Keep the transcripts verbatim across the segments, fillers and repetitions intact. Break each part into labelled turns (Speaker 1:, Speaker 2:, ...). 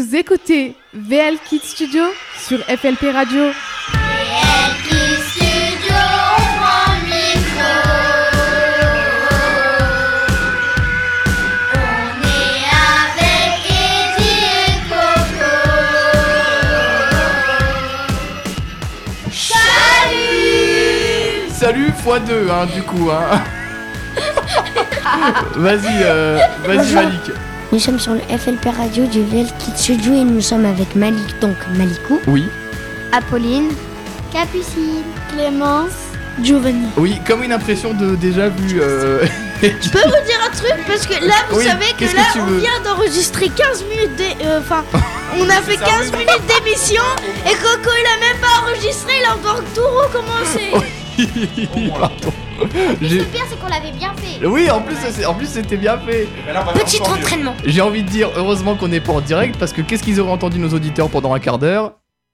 Speaker 1: Vous écoutez V L Kids Studio sur F L P Radio.
Speaker 2: V L Kids Studio, on prend le micro. On est avec Eddie et Coco. Salut.
Speaker 3: Salut fois deux, hein, du coup, hein. Vas-y, euh, vas-y
Speaker 4: Bonjour.
Speaker 3: Malik.
Speaker 4: Nous sommes sur le F L P Radio du V L Kids Studio et nous sommes avec Malik, donc Malikou,
Speaker 3: Oui,
Speaker 4: Apolline,
Speaker 2: Capucine,
Speaker 4: Clémence, Giovanni.
Speaker 3: oui, comme une impression de déjà vu. Euh...
Speaker 5: Je peux vous dire un truc parce que là vous
Speaker 3: Oui,
Speaker 5: savez que
Speaker 3: qu'est-ce
Speaker 5: là
Speaker 3: que tu
Speaker 5: on
Speaker 3: veux
Speaker 5: vient d'enregistrer quinze minutes d'é- euh, enfin on a fait quinze minutes d'émission et Coco il a même pas enregistré, il a encore tout recommencé.
Speaker 3: Pardon.
Speaker 2: Le
Speaker 3: J'ai-
Speaker 2: pire c'est qu'on l'avait bien fait.
Speaker 3: Oui, en plus, c'est- en plus c'était bien fait.
Speaker 4: Petit entraînement.
Speaker 3: J'ai envie de dire heureusement qu'on n'est pas en direct parce que qu'est-ce qu'ils auraient entendu nos auditeurs pendant un quart d'heure?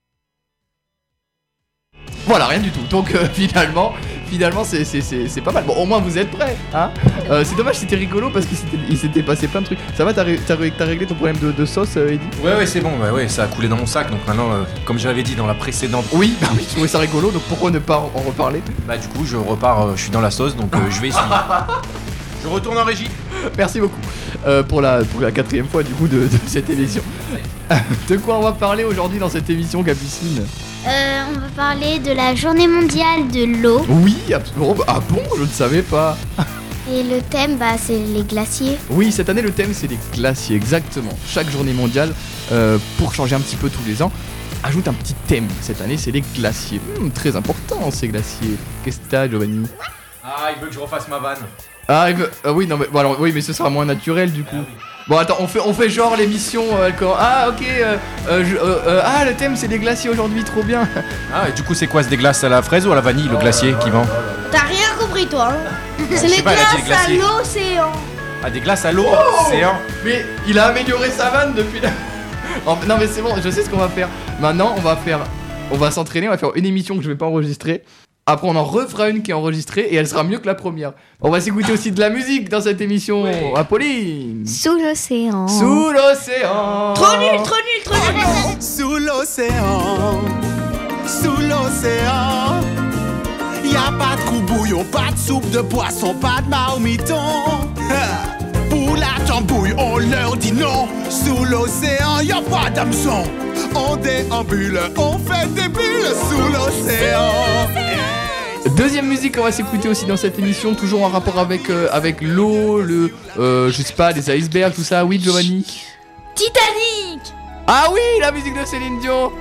Speaker 3: Voilà, rien du tout. Donc euh, finalement, finalement c'est, c'est, c'est, c'est pas mal. Bon, au moins vous êtes prêts, hein. Euh, c'est dommage, c'était rigolo parce qu'il s'était, il s'était passé plein de trucs. Ça va, t'as, ré- t'as, ré- t'as réglé ton problème de, de sauce, euh, Eddy?
Speaker 6: Ouais ouais c'est bon, ouais, ouais, ça a coulé dans mon sac, donc maintenant, euh, comme je l'avais dit dans la précédente,
Speaker 3: Oui, bah oui, je trouvais ça rigolo, donc pourquoi ne pas en en reparler?
Speaker 6: bah du coup je repars, euh, je suis dans la sauce, donc euh, je vais essuyer. Je retourne en régie.
Speaker 3: Merci beaucoup euh, pour, la, pour la quatrième fois du coup de, de cette émission. De quoi on va parler aujourd'hui dans cette émission, Capucine?
Speaker 2: Euh, on va parler de la journée mondiale de l'eau.
Speaker 3: Oui, absolument. Ah bon, je ne savais pas.
Speaker 2: Et le thème, bah, c'est les glaciers.
Speaker 3: Oui, cette année le thème c'est les glaciers, exactement. Chaque journée mondiale, euh, pour changer un petit peu tous les ans, ajoute un petit thème. Cette année c'est les glaciers. Hum, très important ces glaciers. Qu'est-ce que t'as, Giovanni?
Speaker 6: Ah, il veut que je refasse ma vanne.
Speaker 3: Ah, il veut- ah oui, non mais bon, alors, oui, mais ce sera moins naturel du coup. Bon attends, on fait, on fait genre l'émission. euh, elle commence- ah ok. euh, euh, je- euh, euh, ah le thème c'est les glaciers aujourd'hui, trop bien.
Speaker 6: Ah, et du coup c'est quoi, c'est des glaces à la fraise ou à la vanille, le glacier qui vend?
Speaker 5: T'as rien compris toi hein. C'est
Speaker 6: Je
Speaker 5: les
Speaker 6: sais pas, elle a dit les
Speaker 5: glaces à
Speaker 6: glaciers.
Speaker 5: l'océan.
Speaker 6: Ah, des glaces à l'eau,
Speaker 3: Oh
Speaker 6: c'est un...
Speaker 3: Mais il a amélioré sa vanne depuis la... En- Non mais c'est bon, je sais ce qu'on va faire. Maintenant on va faire... On va s'entraîner, on va faire une émission que je vais pas enregistrer. Après on en refera une qui est enregistrée et elle sera mieux que la première. On va s'écouter aussi de la musique dans cette émission. Apolline.
Speaker 4: Sous l'océan.
Speaker 3: Sous l'océan.
Speaker 5: Trop nul, trop nul, trop nul.
Speaker 7: Sous l'océan, sous l'océan, y a pas de coup bouillon, pas de soupe de poisson, pas de marmiton. Ha. Pour la tambouille, on leur dit non. Sous l'océan, y a pas d'hameçon. On déambule, on fait des bulles sous l'océan.
Speaker 3: Deuxième musique qu'on va s'écouter aussi dans cette émission, toujours en rapport avec, euh, avec l'eau, le... euh, je sais pas, les icebergs, tout ça. Oui, Giovanni.
Speaker 5: Titanic.
Speaker 3: Ah oui, la musique de Céline Dion.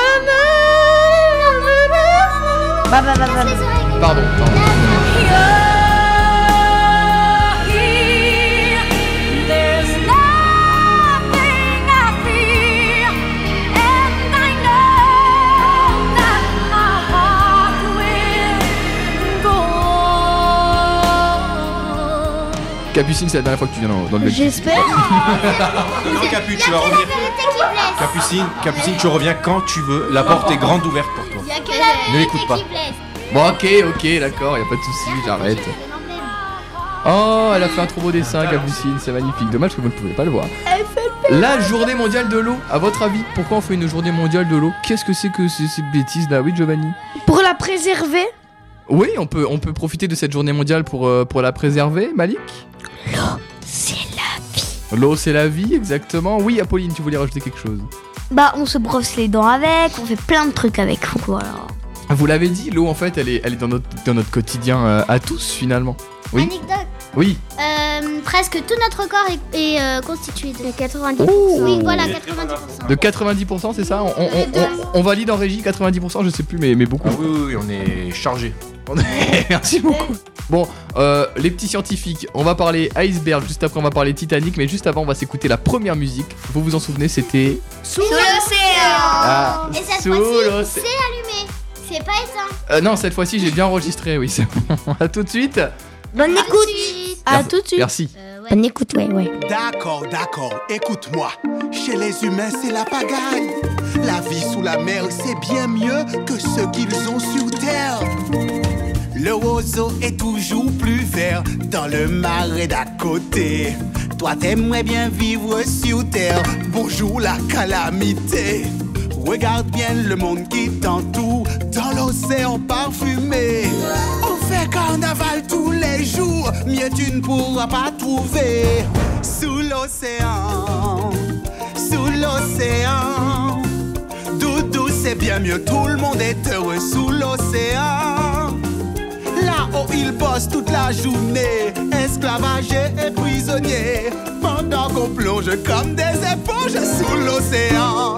Speaker 4: Bah, bah, bah, bah, bah.
Speaker 3: Pardon, pardon. Capucine, c'est la dernière fois que tu viens dans, dans le mec.
Speaker 5: J'espère.
Speaker 6: Non, Capu, tu vas revenir. Capucine, Capucine, tu reviens quand tu veux. La porte est grande ouverte pour toi.
Speaker 2: Y a que la
Speaker 6: Ne l'écoute pas.
Speaker 2: qui blesse.
Speaker 3: Bon, ok, ok, d'accord, y a pas de soucis, j'arrête. Oh, elle a fait un trop beau dessin, Capucine, c'est magnifique. Dommage que vous ne pouvez pas le voir. La journée mondiale de l'eau, à votre avis, pourquoi on fait une journée mondiale de l'eau? Qu'est-ce que c'est que ces, ces bêtises là? Oui, Giovanni?
Speaker 5: Pour la préserver.
Speaker 3: Oui, on peut, on peut profiter de cette journée mondiale pour, euh, pour la préserver, Malik?
Speaker 4: C'est la vie.
Speaker 3: L'eau, c'est la vie, exactement. Oui, Apolline, tu voulais rajouter quelque chose?
Speaker 4: Bah, on se brosse les dents avec, on fait plein de trucs avec. Voilà.
Speaker 3: Vous l'avez dit, l'eau, en fait, elle est, elle est dans, notre, dans notre quotidien euh, à tous, finalement. Oui.
Speaker 2: Anecdote.
Speaker 3: Oui.
Speaker 2: Euh, presque tout notre corps est, est, euh, constitué de quatre-vingt-dix.
Speaker 3: Oh.
Speaker 2: Oui, voilà, quatre-vingt-dix pour cent.
Speaker 3: De quatre-vingt-dix pour cent, c'est ça? on, on, on, on, on valide en régie quatre-vingt-dix pour cent, je sais plus, mais, mais beaucoup.
Speaker 6: Ah oui, oui, oui, on est chargé.
Speaker 3: Merci beaucoup. Bon, euh, les petits scientifiques, on va parler iceberg, juste après on va parler Titanic, mais juste avant on va s'écouter la première musique. Vous vous en souvenez, c'était...
Speaker 5: Sous l'océan.
Speaker 3: Ah,
Speaker 2: Et cette
Speaker 3: sous
Speaker 2: fois-ci,
Speaker 3: l'océan.
Speaker 2: c'est allumé. C'est pas éteint.
Speaker 3: Euh, non, cette fois-ci j'ai bien enregistré, oui, c'est bon. À tout de suite.
Speaker 4: Bonne
Speaker 2: À
Speaker 4: écoute.
Speaker 2: tout de suite.
Speaker 5: À tout de suite.
Speaker 3: Merci.
Speaker 2: Euh, ouais.
Speaker 4: Bonne écoute, ouais, ouais.
Speaker 7: D'accord, d'accord, écoute-moi. Chez les humains, c'est la pagaille. La vie sous la mer, c'est bien mieux que ce qu'ils ont sur terre. Le roseau est toujours plus vert dans le marais d'à côté. toi t'aimerais bien vivre sur terre. Bonjour la calamité. Regarde bien le monde qui t'entoure dans l'océan parfumé. On fait carnaval tous les jours, mieux tu ne pourras pas trouver. Sous l'océan, sous l'océan, doudou c'est bien mieux, tout le monde est heureux sous l'océan. Là-haut ils bossent toute la journée, esclavagés et prisonniers, pendant qu'on plonge comme des éponges sous l'océan.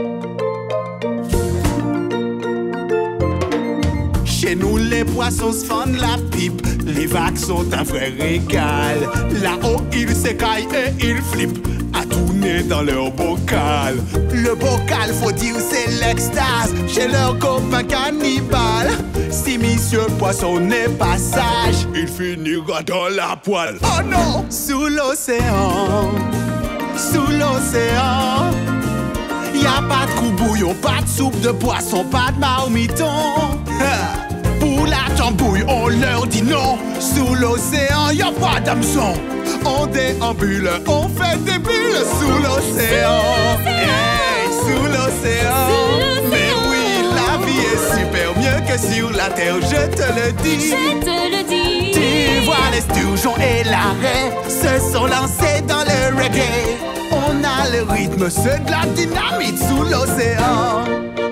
Speaker 7: Chez nous les poissons se fendent la pipe, les vagues sont un vrai régal. Là-haut ils s'écaillent et ils flippent à tourner dans leur bocal. Le bocal faut dire c'est l'extase chez leurs copains cannibales. Si monsieur poisson n'est pas sage, il finira dans la poêle. Oh non! Sous l'océan, sous l'océan, y'a pas de coup bouillon, pas de soupe de poisson, pas de marmiton. Pour la tambouille, on leur dit non. Sous l'océan, y'a pas d'hameçon. On déambule, on fait des bulles sous l'océan. Hey, sous l'océan. Mais oui, la vie est super mieux que sur la terre, je te le dis.
Speaker 2: Je te le dis.
Speaker 7: Tu vois les sturgeons et l'arrêt se sont lancés dans le reggae. On a le rythme, c'est de la dynamite sous l'océan.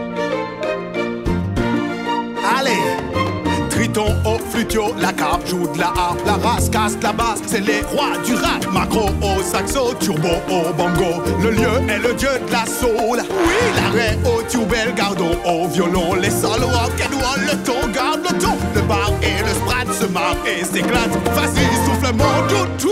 Speaker 7: Allez, Triton au flutio, la carpe joue de la harpe, la race casse la basse, c'est les rois du rap. Macro au saxo, turbo au bongo, le lieu est le dieu de la soul. Oui, l'arrêt au tubel, gardons au violon, les solos en cadeau, le ton garde le ton. Le bar et le sprat se marrent et s'éclatent, vas-y souffle mon toutou.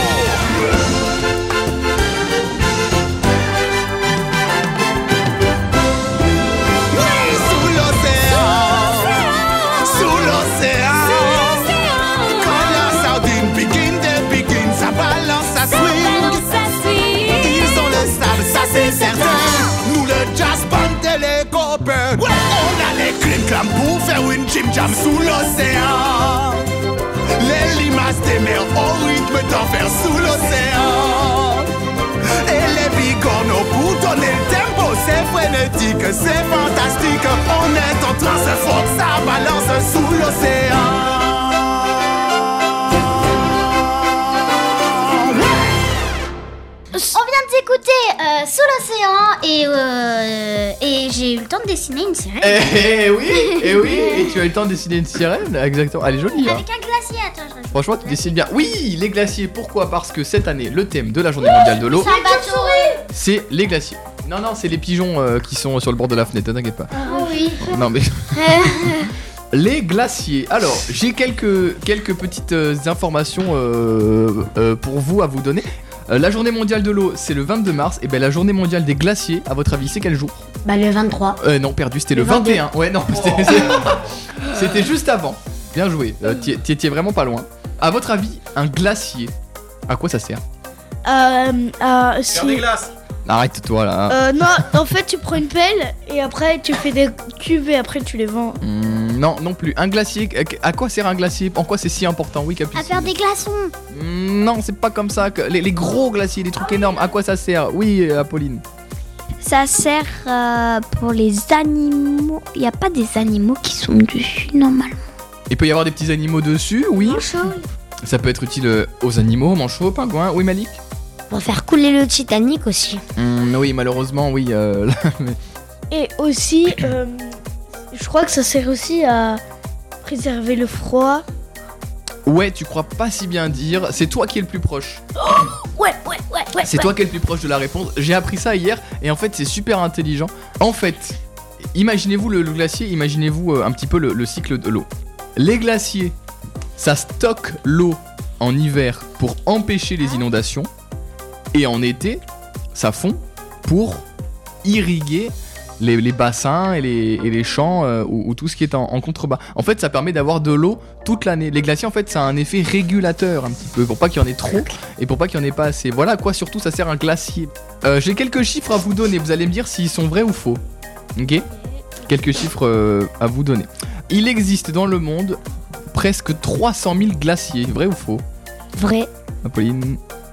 Speaker 7: C'est certain, nous le jazz band et les copains, ouais. On a les clim clam pour faire une jam jam sous l'océan. Les limaces des mers au rythme d'enfer sous l'océan. Et les bigorneaux pour donner le tempo, c'est frénétique, c'est fantastique. On est en train de faut que ça balance sous l'océan.
Speaker 2: On vient de s'écouter euh, Sous l'océan et, euh, et j'ai eu le temps de dessiner une sirène.
Speaker 3: Eh, eh oui, eh oui, et tu as eu le temps de dessiner une sirène, exactement. Elle est jolie. Hein.
Speaker 2: Avec un glacier, attends. Je...
Speaker 3: Franchement, tu dessines bien. Oui, les glaciers. Pourquoi? Parce que cette année, le thème de la Journée mondiale de l'eau, c'est les glaciers. Non, non, c'est les pigeons euh, qui sont sur le bord de la fenêtre. T'inquiète pas.
Speaker 2: Ah oui.
Speaker 3: Non mais. Les glaciers. Alors, j'ai quelques quelques petites euh, informations euh, euh, pour vous à vous donner. Euh, la journée mondiale de l'eau, c'est le vingt-deux mars. Et ben la journée mondiale des glaciers, à votre avis, c'est quel jour?
Speaker 4: Bah le vingt-trois.
Speaker 3: Euh non, perdu, c'était le, le vingt et un. Ouais, non, c'était, c'était juste avant. Bien joué, euh, t'y étais vraiment pas loin. À votre avis, un glacier, à quoi ça sert?
Speaker 5: Euh, euh, si...
Speaker 6: Faire des glaces.
Speaker 3: Arrête-toi là.
Speaker 5: Euh, non, en fait, tu prends une pelle et après tu fais des cubes et après tu les vends.
Speaker 3: Mmh, non, non plus. Un glacier, à quoi sert un glacier? En quoi c'est si important? Oui, Capucine.
Speaker 2: À faire des glaçons.
Speaker 3: Mmh, non, c'est pas comme ça. Que... Les, les gros glaciers, les trucs énormes, à quoi ça sert? Oui, Apolline.
Speaker 4: Ça sert euh, pour les animaux. Il n'y a pas des animaux qui sont dessus normalement.
Speaker 3: Il peut y avoir des petits animaux dessus, oui.
Speaker 4: Manchots.
Speaker 3: Ça peut être utile aux animaux, manchots, pingouins. Oui, Malik.
Speaker 4: Pour faire couler le Titanic aussi.
Speaker 3: Mmh, oui, malheureusement, oui. Euh, là, mais...
Speaker 5: Et aussi, euh, je crois que ça sert aussi à préserver le froid.
Speaker 3: Ouais, tu crois pas si bien dire. C'est toi qui es le plus proche.
Speaker 5: Oh, ouais, ouais, ouais, ouais.
Speaker 3: C'est
Speaker 5: ouais.
Speaker 3: toi qui es le plus proche de la réponse. J'ai appris ça hier et en fait, c'est super intelligent. En fait, imaginez-vous le, le glacier, imaginez-vous euh, un petit peu le, le cycle de l'eau. Les glaciers, ça stocke l'eau en hiver pour empêcher les inondations. Et en été, ça fond pour irriguer les, les bassins et les, et les champs euh, ou, ou tout ce qui est en, en contrebas. En fait, ça permet d'avoir de l'eau toute l'année. Les glaciers, en fait, ça a un effet régulateur un petit peu pour pas qu'il y en ait trop et pour pas qu'il y en ait pas assez. Voilà à quoi surtout ça sert un glacier. Euh, j'ai quelques chiffres à vous donner. Vous allez me dire s'ils sont vrais ou faux. Ok ? Quelques chiffres euh, à vous donner. Il existe dans le monde presque trois cent mille glaciers. Vrai ou faux ?
Speaker 4: Vrai.
Speaker 3: Apolline ?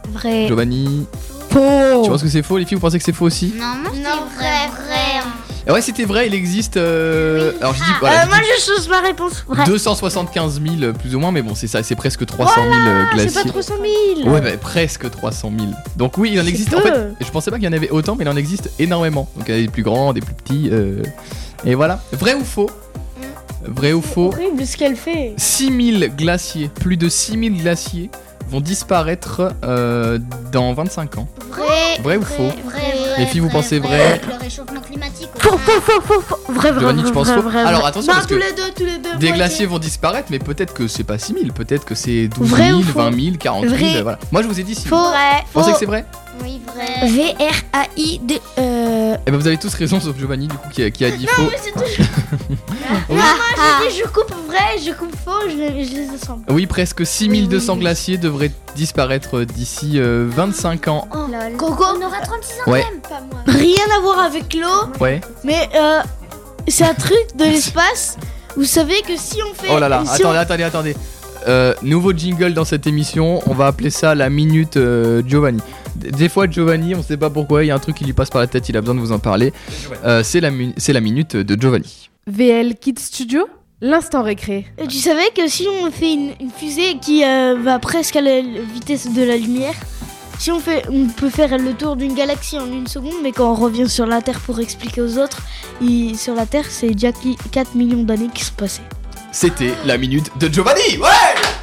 Speaker 4: Vrai.
Speaker 3: Giovanni.
Speaker 1: Faux.
Speaker 3: Tu penses que c'est faux? Les filles, vous pensez que c'est faux aussi?
Speaker 2: Non, moi je dis
Speaker 5: Non,
Speaker 2: vrai, vrai.
Speaker 3: Et ouais, c'était vrai, il existe. euh, Alors je dis,
Speaker 2: Ah.
Speaker 3: voilà,
Speaker 5: Euh,
Speaker 3: je
Speaker 5: moi
Speaker 3: dis
Speaker 5: je chose ma réponse. Vrai.
Speaker 3: deux cent soixante-quinze mille plus ou moins, mais bon, c'est ça, c'est presque trois cent mille euh,
Speaker 5: Ah, c'est
Speaker 3: glaciers.
Speaker 5: pas trois cent mille.
Speaker 3: Ouais, bah, presque trois cent mille. Donc oui, il en
Speaker 5: C'est
Speaker 3: existe.
Speaker 5: peu.
Speaker 3: En fait, je pensais pas qu'il y en avait autant, mais il en existe énormément. Donc il y a des plus grands, des plus petits. euh, Et voilà. Vrai ou faux? Vrai ou faux?
Speaker 5: Horrible ce qu'elle fait.
Speaker 3: six mille glaciers, plus de six mille glaciers vont disparaître euh, dans vingt-cinq ans.
Speaker 2: Vrai.
Speaker 3: Vrai ou faux?
Speaker 2: Vrai, vrai.
Speaker 3: Les filles, vous
Speaker 2: vrai,
Speaker 3: pensez
Speaker 2: vrai,
Speaker 3: vrai?
Speaker 2: avec le réchauffement climatique.
Speaker 5: Faux, faux, faux, faux, faux. Vrai, vrai,
Speaker 3: Giovanni,
Speaker 5: vrai,
Speaker 3: tu penses
Speaker 5: vrai,
Speaker 3: faux?
Speaker 5: vrai,
Speaker 3: Alors
Speaker 5: vrai.
Speaker 3: attention,
Speaker 5: Non,
Speaker 3: parce
Speaker 5: tous
Speaker 3: que
Speaker 5: les deux, tous les deux.
Speaker 3: des
Speaker 5: moitié.
Speaker 3: glaciers vont disparaître, mais peut-être que c'est pas six mille, peut-être que c'est douze
Speaker 5: Vrai ou
Speaker 3: mille,
Speaker 5: faux?
Speaker 3: vingt mille, quarante mille.
Speaker 4: Vrai.
Speaker 3: Voilà. Moi, je vous ai dit six mille.
Speaker 4: Faux.
Speaker 3: Vous pensez que c'est vrai?
Speaker 2: Oui, vrai.
Speaker 4: V R A I D. Euh.
Speaker 3: Eh ben vous avez tous raison, sauf Giovanni, du coup, qui a, qui a dit faux.
Speaker 5: Non, mais c'est toujours.
Speaker 3: Oui.
Speaker 5: Moi j'ai dit je coupe vrai, je coupe faux, je, les- je les assemble.
Speaker 3: Oui, presque six mille deux cents
Speaker 5: Oui, oui, oui.
Speaker 3: glaciers devraient disparaître d'ici euh, vingt-cinq ans.
Speaker 5: Coco,
Speaker 2: On aura trente-six ans
Speaker 3: Ouais.
Speaker 2: même. Pas moi.
Speaker 5: rien à voir avec l'eau,
Speaker 3: Ouais.
Speaker 5: mais euh, c'est un truc de l'espace. Vous savez que si on fait.
Speaker 3: Oh là là,
Speaker 5: si on-
Speaker 3: attendez, attendez, attendez. Euh, nouveau jingle dans cette émission, on va appeler ça la minute euh, Giovanni. D- Des fois Giovanni, on sait pas pourquoi, il y a un truc qui lui passe par la tête, il a besoin de vous en parler. Euh, c'est la, mu- c'est la minute de Giovanni.
Speaker 1: V L Kids Studio, l'instant récré.
Speaker 5: Euh, Tu savais que si on fait une, une fusée qui euh, va presque à la vitesse de la lumière, si on fait, on peut faire le tour d'une galaxie en une seconde, mais quand on revient sur la Terre pour expliquer aux autres, il- sur la Terre, c'est déjà qui- quatre millions d'années qui sont passées.
Speaker 3: C'était la minute de Giovanni. Ouais.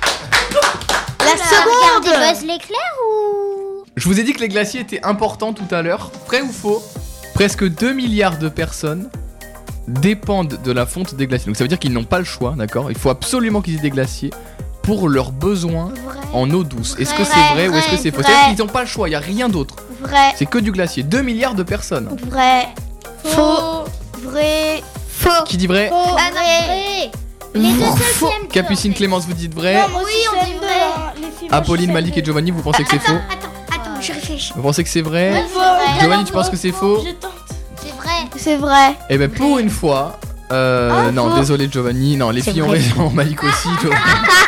Speaker 5: La
Speaker 2: Regardez
Speaker 5: seconde.
Speaker 2: Buzz l'éclair ou.
Speaker 3: Je vous ai dit que les glaciers étaient importants tout à l'heure. Vrai ou faux? Presque deux milliards de personnes dépendent de la fonte des glaciers. Donc ça veut dire qu'ils n'ont pas le choix, d'accord? Il faut absolument qu'ils aient des glaciers pour leurs besoins en eau douce. Est-ce que
Speaker 2: Vrai,
Speaker 3: c'est vrai ou est-ce que
Speaker 2: vrai,
Speaker 3: c'est faux?
Speaker 2: vrai.
Speaker 3: C'est-à-dire qu'ils n'ont pas le choix, il n'y a rien d'autre.
Speaker 5: Vrai,
Speaker 3: C'est que du glacier. deux milliards de personnes.
Speaker 5: vrai, faux, vrai, faux.
Speaker 3: Qui dit vrai?
Speaker 2: Ah non, vrai. Les deux seuls qui aiment.
Speaker 3: Capucine, Clémence, vous dites vrai.
Speaker 5: moi
Speaker 2: Oui,
Speaker 5: aussi,
Speaker 2: on
Speaker 5: j'aime
Speaker 2: dit
Speaker 5: bien
Speaker 2: vrai.
Speaker 5: les films,
Speaker 3: Apolline,
Speaker 5: moi, je
Speaker 3: Malik
Speaker 5: sais
Speaker 3: et Giovanni, vous pensez que c'est faux?
Speaker 2: Attends, attends, je réfléchis.
Speaker 3: Vous pensez que c'est vrai?
Speaker 2: Ouais, c'est vrai.
Speaker 3: Giovanni, tu penses que c'est faux?
Speaker 5: Je tente.
Speaker 2: C'est vrai.
Speaker 5: C'est vrai.
Speaker 3: Eh ben pour une fois, euh,
Speaker 5: Ah,
Speaker 3: non,
Speaker 5: faux.
Speaker 3: désolé Giovanni, non, les
Speaker 4: C'est
Speaker 3: filles ont
Speaker 4: vrai.
Speaker 3: raison, Malik aussi. Giovanni.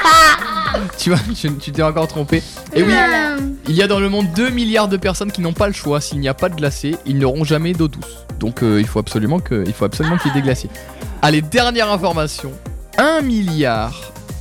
Speaker 3: tu vois, tu tu t'es encore trompé. Et oui, il y a dans le monde deux milliards de personnes qui n'ont pas le choix. S'il n'y a pas de glacé, ils n'auront jamais d'eau douce. Donc euh, il faut absolument que, il faut absolument qu'il y ait des glaciers. Allez, dernière information. Un milliard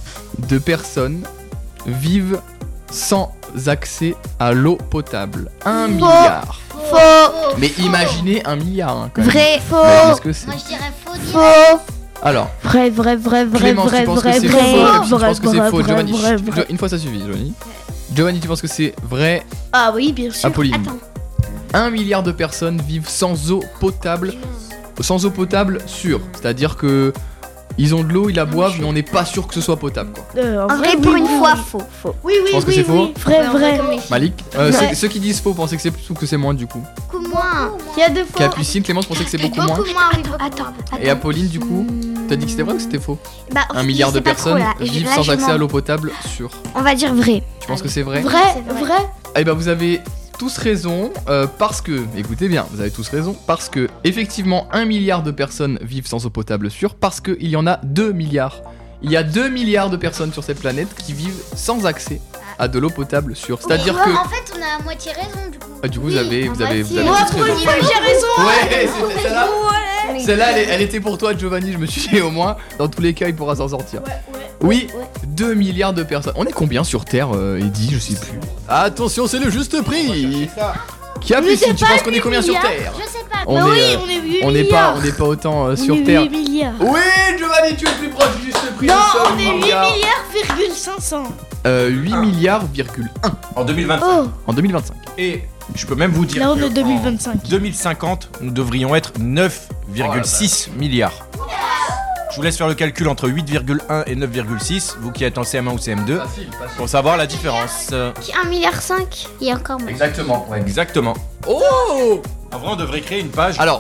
Speaker 3: de personnes vivent sans accès à l'eau potable. Un milliard.
Speaker 5: Faux.
Speaker 3: Mais imaginez un milliard hein, quand même.
Speaker 4: Vrai.
Speaker 3: Mais
Speaker 5: Faux.
Speaker 3: qu'est-ce que c'est?
Speaker 2: Moi je dirais faux. direct.
Speaker 5: Faux.
Speaker 3: Alors,
Speaker 5: Vrai, vrai, vrai, vrai,
Speaker 3: Clémence,
Speaker 5: vrai,
Speaker 3: tu penses
Speaker 5: vrai,
Speaker 3: que c'est
Speaker 5: vrai,
Speaker 3: faux?
Speaker 5: vrai,
Speaker 3: Capucine, tu
Speaker 5: vrai,
Speaker 3: penses que c'est
Speaker 5: vrai,
Speaker 3: faux?
Speaker 5: vrai,
Speaker 3: Giovanni,
Speaker 5: vrai,
Speaker 3: chut,
Speaker 5: vrai.
Speaker 3: une fois ça suffit, Giovanni. Giovanni, tu penses que c'est vrai?
Speaker 5: Ah oui, bien sûr.
Speaker 3: Apolline.
Speaker 2: Attends.
Speaker 3: Un milliard de personnes vivent sans eau potable, sans eau potable sûre. C'est-à-dire que ils ont de l'eau, ils la boivent, mais on n'est pas sûr que ce soit potable. Quoi.
Speaker 5: Euh, en
Speaker 4: En
Speaker 5: vrai,
Speaker 4: vrai, pour
Speaker 5: oui,
Speaker 4: une
Speaker 5: oui,
Speaker 4: fois,
Speaker 5: oui.
Speaker 4: faux. Faux.
Speaker 5: Oui, oui,
Speaker 3: Je pense que
Speaker 5: oui,
Speaker 3: c'est faux.
Speaker 5: oui. Vrai, vrai.
Speaker 3: Malik, euh,
Speaker 5: Ouais.
Speaker 3: ceux, ceux qui disent faux, pensez que c'est plus ou que c'est moins du coup.
Speaker 2: Beaucoup moins.
Speaker 5: Il y a deux fois.
Speaker 3: Capucine, Clémence, pensez que c'est beaucoup moins.
Speaker 2: Beaucoup moins, oui, beaucoup
Speaker 4: Attends,
Speaker 2: moins.
Speaker 4: attends.
Speaker 3: Et Apolline, du coup, t'as dit que c'était vrai ou c'était faux?
Speaker 4: Bah, en
Speaker 3: Un
Speaker 4: fait,
Speaker 3: milliard
Speaker 4: je
Speaker 3: de
Speaker 4: sais pas trop,
Speaker 3: personnes
Speaker 4: là. Je-
Speaker 3: vivent
Speaker 4: là,
Speaker 3: sans
Speaker 4: je
Speaker 3: accès
Speaker 4: m'en-
Speaker 3: à l'eau potable sûre.
Speaker 4: On va dire vrai.
Speaker 3: Tu penses que c'est vrai?
Speaker 5: Vrai, vrai.
Speaker 3: Eh ben vous avez tous raison, euh, parce que, écoutez bien, vous avez tous raison, parce que effectivement un milliard de personnes vivent sans eau potable sûre, parce qu'il y en a deux milliards. Il y a deux milliards de personnes sur cette planète qui vivent sans accès à de l'eau potable sûre. C'est-à-dire que...
Speaker 2: En fait, on a à moitié raison du coup.
Speaker 3: Ah, du coup vous avez, vous avez, vous avez
Speaker 5: Moi,
Speaker 3: tous raison.
Speaker 5: Apolline, j'ai raison.
Speaker 3: Ouais, c'était celle-là. Celle-là, elle, est- elle était pour toi, Giovanni. Je me suis dit, au moins, dans tous les cas, il pourra s'en sortir. Oui, deux milliards de personnes. On est combien sur Terre, euh, Eddy? Je sais plus. Attention, c'est le juste prix. Capucine, tu penses qu'on est combien sur Terre?
Speaker 2: Je sais pas.
Speaker 3: On
Speaker 5: Bah oui,
Speaker 3: est, euh,
Speaker 5: on est huit
Speaker 3: on n'est pas,
Speaker 5: milliards.
Speaker 3: on n'est pas autant euh,
Speaker 5: On
Speaker 3: sur
Speaker 5: est
Speaker 3: Terre.
Speaker 5: huit milliards.
Speaker 3: Oui, Giovanni, tu es le plus proche du juste prix.
Speaker 5: Non,
Speaker 3: nous sommes
Speaker 5: on est huit
Speaker 3: milliards.
Speaker 5: milliards, virgule cinq cents.
Speaker 3: Euh, huit milliards, virgule un
Speaker 6: En deux mille vingt-cinq.
Speaker 5: Oh,
Speaker 3: en deux mille vingt-cinq.
Speaker 6: Et je peux même vous dire
Speaker 5: là on
Speaker 6: que
Speaker 5: est deux mille vingt-cinq.
Speaker 6: en deux mille cinquante, nous devrions être neuf virgule six milliards. Je vous laisse faire le calcul entre huit virgule un et neuf virgule six, vous qui êtes en C M un ou C M deux, pour savoir la différence. Euh,
Speaker 2: un virgule cinq. Il y a encore moins.
Speaker 3: Exactement. Ouais.
Speaker 6: Exactement.
Speaker 3: Oh.
Speaker 6: En vrai, on devrait créer une page.
Speaker 3: Alors,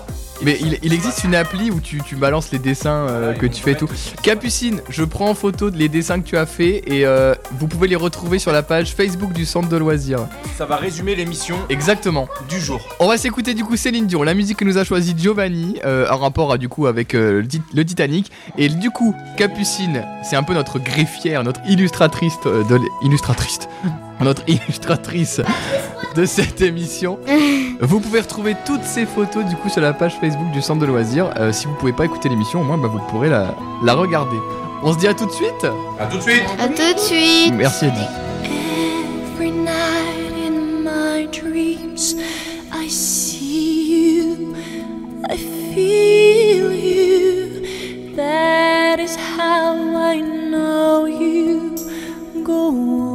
Speaker 3: Mais il, il existe une appli où tu, tu balances les dessins euh, que tu fais et tout. Capucine, je prends en photo les dessins que tu as fait et euh, vous pouvez les retrouver sur la page Facebook du centre de loisirs.
Speaker 6: Ça va résumer l'émission
Speaker 3: Exactement.
Speaker 6: du jour.
Speaker 3: On va s'écouter du coup Céline Dion, la musique que nous a choisi Giovanni, euh, en rapport du coup avec euh, le, le Titanic. Et du coup, Capucine, c'est un peu notre greffière, notre illustratrice euh, de l- illustratrice, notre illustratrice de cette émission. Vous pouvez retrouver toutes ces photos du coup sur la page Facebook du centre de loisirs. Euh, si vous pouvez pas écouter l'émission, au moins bah, vous pourrez la, la regarder. On se dit à tout de suite.
Speaker 6: A tout de suite.
Speaker 5: À tout de suite.
Speaker 3: Merci Eddie.
Speaker 8: Every night in my dreams, I see you, I feel you. That is how I know you. Go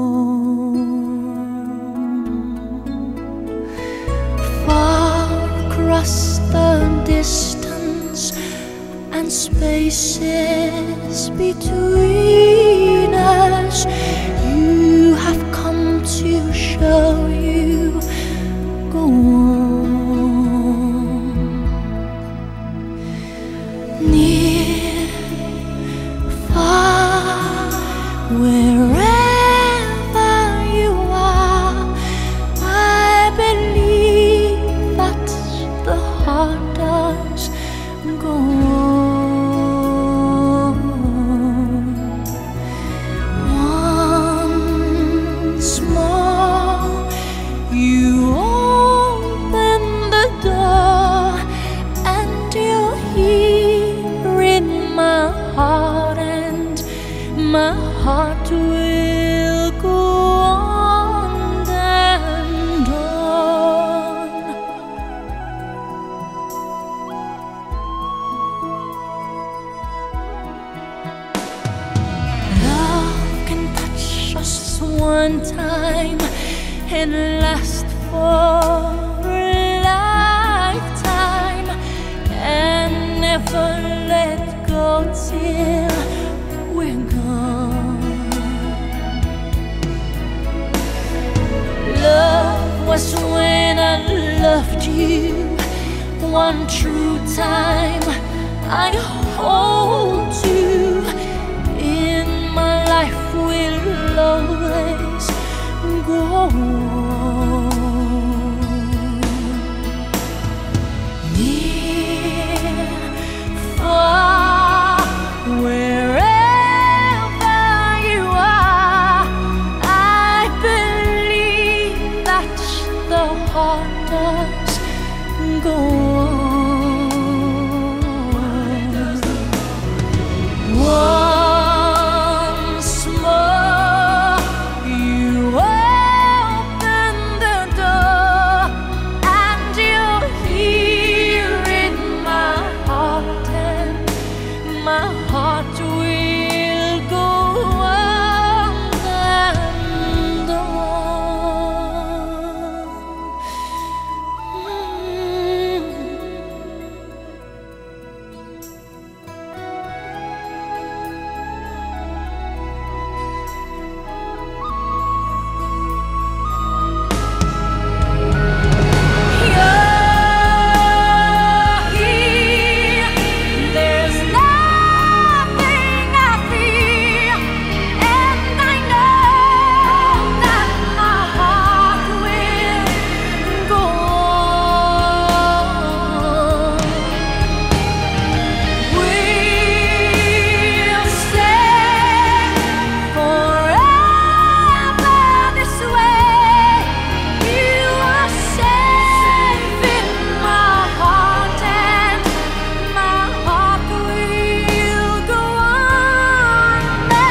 Speaker 8: on. Far across the distance and spaces between us, you have come to show you. Go on. Near, far, wherever you are, I believe that the heart does. Go on. Once more, you open the door, and you're here in my heart, and my heart will go on and on. Love can touch us one time and last for a lifetime, and never let go till we're gone. Love was when I loved you one true time. I hold you in my life, will always go on. Near, far, wherever you are, I believe that the heart does go on. Once more, you open the door, and you're here in my heart, and my heart will go on and on. You're here, there's nothing I fear, and I know that my heart will go on. We'll stay forever this way. You are safe in my heart, and my heart will go on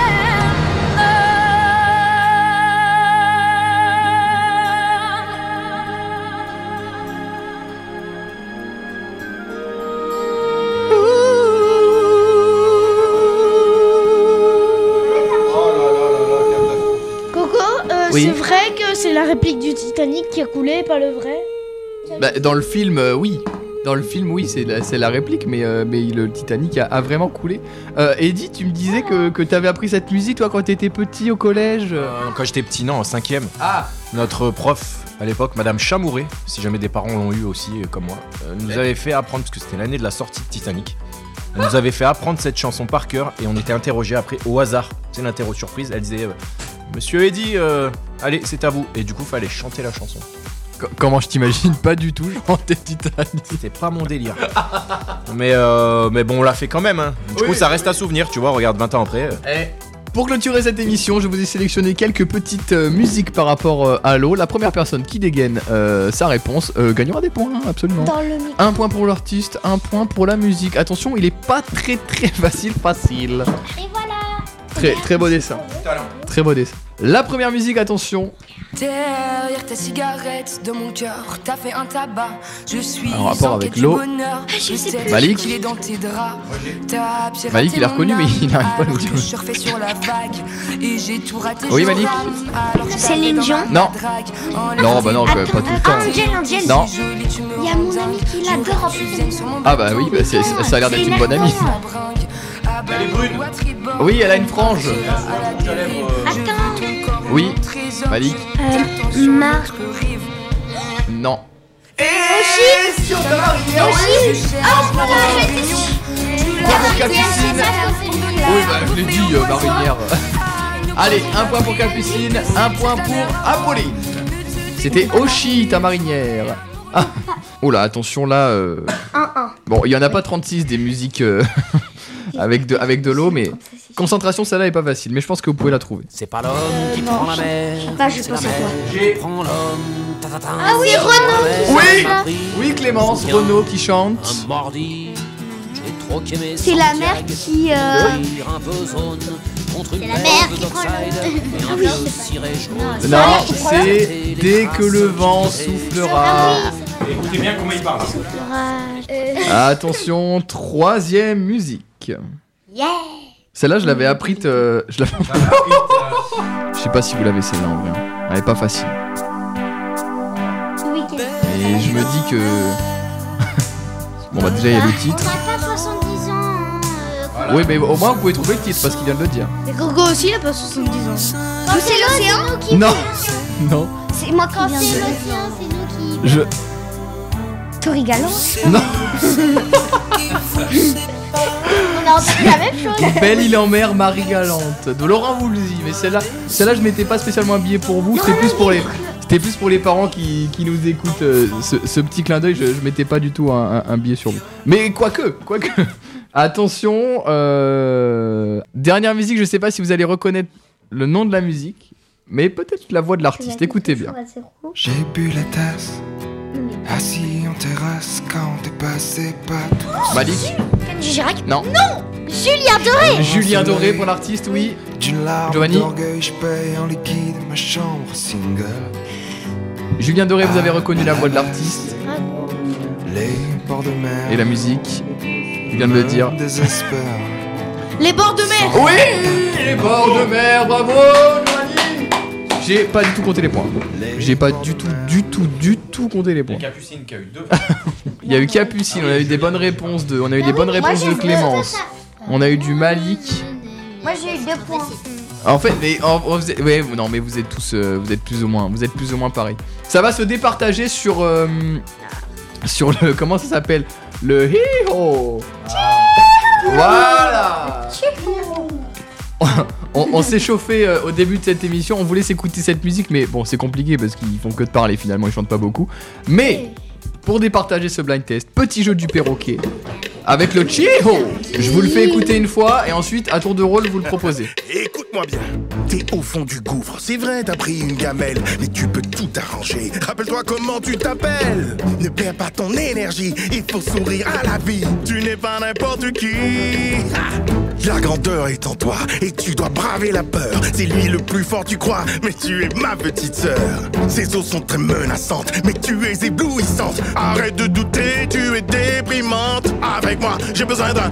Speaker 5: Coco, euh,
Speaker 3: Oui.
Speaker 5: c'est vrai que c'est la réplique du Titanic qui a coulé, pas le vrai?
Speaker 3: Bah, dans le film, euh, oui. Dans le film, oui, c'est la, c'est la réplique, mais, euh, mais le Titanic a, a vraiment coulé. Euh, Eddie, tu me disais que, que t'avais appris cette musique, toi, quand t'étais petit au collège.
Speaker 6: Euh, quand j'étais petit, non, en cinquième,
Speaker 3: Ah,
Speaker 6: notre prof À l'époque, Madame Chamouret, si jamais des parents l'ont eu aussi, euh, comme moi, euh, nous avait fait apprendre, parce que c'était l'année de la sortie de Titanic, elle nous avait fait apprendre cette chanson par cœur et on était interrogé après au hasard. C'est une interro surprise, elle disait euh, Monsieur Eddy, euh, allez, c'est à vous. Et du coup, fallait chanter la chanson.
Speaker 3: C- comment je t'imagine pas du tout chanter Titanic.
Speaker 6: C'était pas mon délire. mais, euh, mais bon, on l'a fait quand même. Hein. Du
Speaker 3: Oui.
Speaker 6: coup, ça reste à souvenir, tu vois, regarde vingt ans après. euh.
Speaker 3: Eh, pour clôturer cette émission, je vous ai sélectionné quelques petites euh, musiques par rapport euh, à l'eau. La première personne qui dégaine euh, sa réponse euh, gagnera des points, hein, absolument.
Speaker 4: Dans le micro.
Speaker 3: Un point pour l'artiste, un point pour la musique. Attention, il est pas très très facile, facile.
Speaker 2: Et voilà.
Speaker 3: Très très beau dessin. Très beau dessin. La première musique, attention.
Speaker 8: Derrière ta cigarette, de mon cœur, t'as fait un tabac. Je suis
Speaker 3: Un rapport
Speaker 8: en
Speaker 3: avec
Speaker 8: quête
Speaker 3: l'eau.
Speaker 8: du bonheur. Je sais
Speaker 3: Malik.
Speaker 8: qu'il est dans tes draps. T'as piraté
Speaker 3: Malik, il a
Speaker 8: mon
Speaker 3: reconnu, mais
Speaker 8: âme,
Speaker 3: il n'arrive pas à nous
Speaker 8: alors
Speaker 3: dire.
Speaker 8: que Je surfais sur la vague et j'ai tout raté.
Speaker 3: Oui,
Speaker 8: je
Speaker 3: Malik.
Speaker 8: rame, alors que
Speaker 4: Céline
Speaker 8: t'avais
Speaker 4: Dion.
Speaker 8: dans ma
Speaker 3: Non.
Speaker 8: drague. Enlève
Speaker 3: Non, bah non,
Speaker 8: tes
Speaker 3: pas pas tout le temps.
Speaker 4: Angel, Angel.
Speaker 3: Non.
Speaker 8: jolis, tu me
Speaker 2: Il y a
Speaker 8: rends
Speaker 2: mon
Speaker 8: dingue.
Speaker 2: ami qui
Speaker 8: Je
Speaker 2: l'adore
Speaker 8: veux
Speaker 2: en
Speaker 8: que tu
Speaker 2: plus.
Speaker 8: viennes sur mon
Speaker 3: Ah bah
Speaker 8: bateau.
Speaker 3: oui, bah c'est- ça a l'air d'être
Speaker 4: C'est
Speaker 3: une bonne amie.
Speaker 6: Elle est brune.
Speaker 3: Oui, elle a une frange. Oui, Malik.
Speaker 4: Euh, Mar.
Speaker 3: Non. Point pour Capucine. Oui, bah je l'ai dit, euh, marinière. Allez, un point pour Capucine, un point pour Apolline. C'était Oshi, ta marinière. Ah. Oula, attention là. euh, Bon, il y en a pas trente-six des musiques euh, avec de, avec de l'eau, mais concentration, celle-là est pas facile, mais je pense que vous pouvez la trouver.
Speaker 9: C'est pas l'homme qui prend la mer,
Speaker 4: Bah, je
Speaker 9: c'est la
Speaker 4: pense à
Speaker 9: mer
Speaker 4: toi.
Speaker 9: qui prend l'homme. Ta, ta, ta.
Speaker 2: Ah oui, Renaud.
Speaker 3: Oui, oui, Clémence, Renaud qui chante.
Speaker 9: Un mordi, j'ai trop qu'aimé
Speaker 4: C'est la
Speaker 9: Santiago.
Speaker 4: mère qui. Euh...
Speaker 9: Rire un peu zone contre une
Speaker 2: C'est la
Speaker 9: paire
Speaker 2: mère
Speaker 9: de
Speaker 2: qui prend
Speaker 9: Dockside et un vieux ciré jaune.
Speaker 3: Non, c'est dès que le vent soufflera.
Speaker 6: Écoutez bien comment il parle.
Speaker 3: Attention, troisième musique.
Speaker 2: Yeah.
Speaker 3: Celle-là, je l'avais apprise. euh, je l'avais- Je sais pas si vous l'avez celle-là en vrai. Elle est pas facile. Et je me dis que. Bon, bah déjà, il y a le
Speaker 2: On
Speaker 3: titre.
Speaker 2: n'a pas soixante-dix ans. hein, euh,
Speaker 3: Oui, mais au moins, vous pouvez trouver le titre parce qu'il vient de le dire.
Speaker 5: Et Gogo aussi, il a pas soixante-dix ans.
Speaker 2: Quand c'est l'océan, c'est nous qui.
Speaker 3: Non, non,
Speaker 4: C'est moi qui
Speaker 2: Quand
Speaker 4: viens
Speaker 2: c'est
Speaker 4: de.
Speaker 2: l'océan, c'est nous qui.
Speaker 3: je.
Speaker 4: Tori Gallo.
Speaker 3: Non,
Speaker 2: On a entendu la même chose.
Speaker 3: Belle île en mer, Marie Galante. De Laurent Voulzy. Mais celle-là, celle-là, je m'étais pas spécialement habillé pour vous. C'était plus pour les. C'était plus pour les parents qui, qui nous écoutent euh, ce, ce petit clin d'œil, je, je mettais pas du tout un, un- un billet sur vous. Mais quoique, quoique. Attention, euh, dernière musique, je sais pas si vous allez reconnaître le nom de la musique, mais peut-être la voix de l'artiste, écoutez bien.
Speaker 10: J'ai bu la tasse, assis en terrasse quand t'es passé pas tout.
Speaker 3: Malik.
Speaker 4: Kenji Girac.
Speaker 3: Non.
Speaker 2: Julien Doré.
Speaker 3: Julien Doré pour l'artiste, oui.
Speaker 10: D'une larme
Speaker 3: Giovanni.
Speaker 10: d'orgueil, je paye en liquide ma chambre single.
Speaker 3: Julien Doré, vous avez reconnu la voix de l'artiste
Speaker 10: Les bords de mer.
Speaker 3: et la musique. Il vient de le dire.
Speaker 10: me désespèrent.
Speaker 5: Les bords de mer.
Speaker 3: Oui, les bords de mer, bravo, Giovanni. J'ai pas du tout compté les points. J'ai pas du tout, du tout, du tout compté les points.
Speaker 6: Capucine qui a eu deux.
Speaker 3: Il y a eu Capucine, on a eu des bonnes réponses de, on a eu des bonnes réponses de Clémence. On a eu du Malik.
Speaker 4: Moi j'ai eu deux points.
Speaker 3: En fait, mais en- en- vous êtes- ouais, vous- non, mais vous êtes tous, euh, vous êtes plus ou moins, vous êtes plus ou moins pareil. Ça va se départager sur, euh, sur le, comment ça s'appelle, le hee-ho. Voilà. On, on s'est chauffé euh, au début de cette émission, on voulait s'écouter cette musique, mais bon, c'est compliqué parce qu'ils font que de parler finalement, ils chantent pas beaucoup. Mais pour départager ce blind test, petit jeu du perroquet avec le Chiho. Je vous le fais écouter une fois et ensuite à tour de rôle vous le proposez.
Speaker 7: Écoute-moi bien, t'es au fond du gouffre, c'est vrai t'as pris une gamelle, mais tu peux tout arranger, rappelle-toi comment tu t'appelles. Ne perds pas ton énergie, il faut sourire à la vie, tu n'es pas n'importe qui. Ah, la grandeur est en toi, et tu dois braver la peur, c'est lui le plus fort tu crois, mais tu es ma petite sœur. Ses os sont très menaçantes, mais tu es éblouissante, arrête de douter, tu es déprimante, avec moi j'ai besoin d'un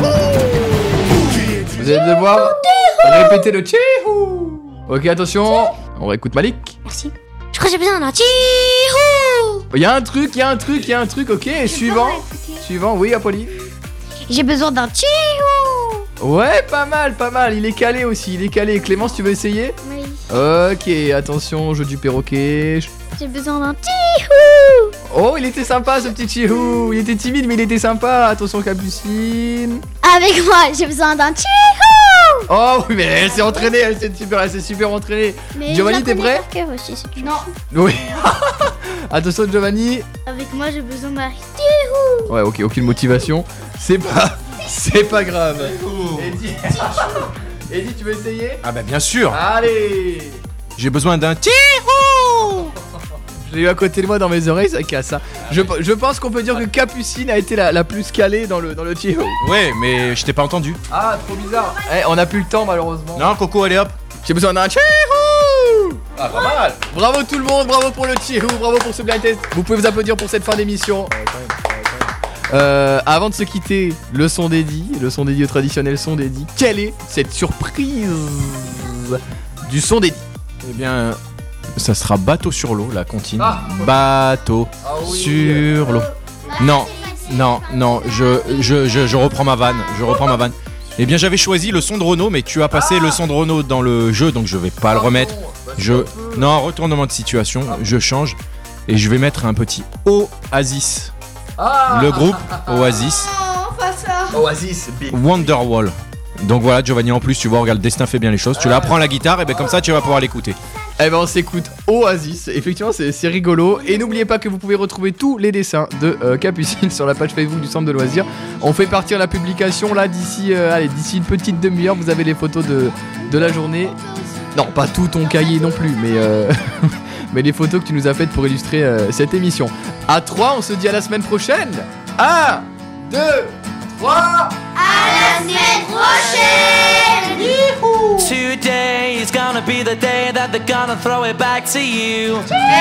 Speaker 3: Vous allez devoir répéter le Chiho. Ok, attention, on réécoute Malik.
Speaker 4: Merci. Je crois que j'ai besoin d'un Chihou.
Speaker 3: Il y a un truc, il y a un truc, il y a un truc, ok, suivant. Suivant, oui, Apolline.
Speaker 4: J'ai besoin d'un Chihou.
Speaker 3: Ouais, pas mal, pas mal, il est calé aussi, il est calé. Clémence, tu veux essayer?
Speaker 2: Oui.
Speaker 3: Ok, attention, jeu du perroquet.
Speaker 4: J'ai besoin d'un Tihou.
Speaker 3: Oh, il était sympa ce petit Chihou. Il était timide, mais il était sympa. Attention, Capucine.
Speaker 2: Avec moi, j'ai besoin d'un Tihou.
Speaker 3: Oh, oui, mais elle s'est entraînée. Elle s'est super, elle s'est super entraînée.
Speaker 4: Mais
Speaker 3: Giovanni, t'es prêt?
Speaker 4: Aussi, si tu
Speaker 2: Non.
Speaker 3: Oui. Attention, Giovanni.
Speaker 5: Avec moi, j'ai besoin d'un Tihou.
Speaker 3: Ouais, ok, aucune motivation. C'est pas, c'est pas grave. Eddie, Eddie, tu veux essayer?
Speaker 6: Ah bah bien sûr.
Speaker 3: Allez.
Speaker 6: J'ai besoin d'un Tihou.
Speaker 3: Je l'ai eu à côté de moi dans mes oreilles, ça casse. Hein. Je, je pense qu'on peut dire que Capucine a été la, la plus calée dans le, dans le Tihou.
Speaker 6: Ouais, mais je t'ai pas entendu.
Speaker 3: Ah, trop bizarre. Eh, on a plus le temps malheureusement.
Speaker 6: Non, Coco, allez hop.
Speaker 3: J'ai besoin d'un Tihou.
Speaker 6: Ah, pas mal.
Speaker 3: Bravo tout le monde, bravo pour le Tihou, bravo pour ce blind test. Vous pouvez vous applaudir pour cette fin d'émission. Euh, avant de se quitter, le son d'Eddie, le son d'Eddie, le traditionnel son d'Eddie. Quelle est cette surprise du son d'Eddie?
Speaker 6: Eh bien, ça sera bateau sur l'eau, la comptine.
Speaker 3: Ah.
Speaker 6: Bateau
Speaker 3: Ah oui.
Speaker 6: sur l'eau. Non, non, non, je, je, je, je reprends ma vanne, je reprends ma vanne. Eh bien, j'avais choisi le son de Renault, mais tu as passé
Speaker 3: Ah.
Speaker 6: le son de Renault dans le jeu, donc je vais pas le remettre. Je, non, retournement de situation, je change et je vais mettre un petit Oasis.
Speaker 3: Ah.
Speaker 6: Le groupe Oasis,
Speaker 3: Oasis, big.
Speaker 6: Wonderwall. Donc voilà, Giovanni, en plus, tu vois, regarde, le destin fait bien les choses. Tu l'apprends la guitare, et ben comme ça, tu vas pouvoir l'écouter.
Speaker 3: Eh ben on s'écoute Oasis, effectivement c'est c'est rigolo. Et n'oubliez pas que vous pouvez retrouver tous les dessins de euh, Capucine sur la page Facebook du centre de loisirs. On fait partir la publication là d'ici euh, allez, d'ici une petite demi-heure, vous avez les photos de, de la journée. Non, pas tout ton cahier non plus, mais, euh, mais les photos que tu nous as faites pour illustrer euh, cette émission. À trois, on se dit à la semaine prochaine. un, deux, trois.
Speaker 2: À la semaine prochaine.
Speaker 3: Youhou.
Speaker 11: Today is gonna be the day that they're gonna throw it back to you.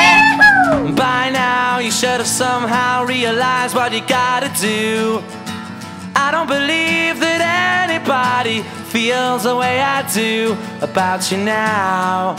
Speaker 11: By now you should have somehow realized what you gotta do. I don't believe that anybody feels the way I do about you now.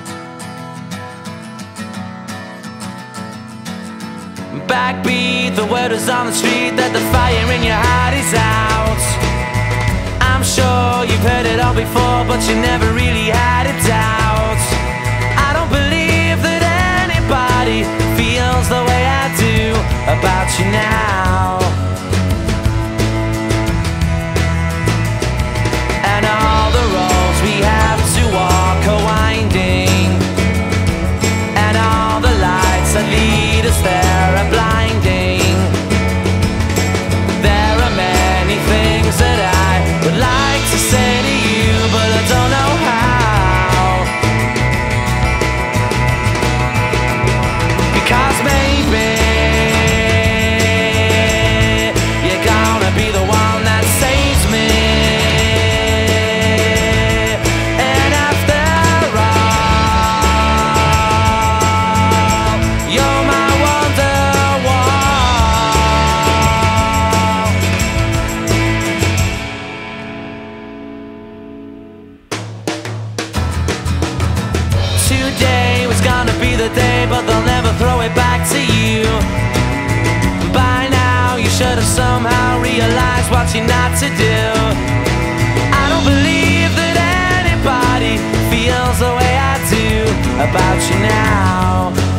Speaker 11: Backbeat, the word is on the street that the fire in your heart is out. I'm sure you've heard it all before, but you never really had a doubt. I don't believe that anybody feels the way I do about you now. And all the roads we have to walk are winding, and all the lights that lead us there are blinding. There are many things that I would like to say to you, but I don't know how. Because maybe you're gonna be the one that saves me. And after all, you're my Wonderwall. Today was gonna be the day, but they'll never throw it back to you. By now you should have somehow realized what you're not to do. I don't believe that anybody feels the way I do about you now.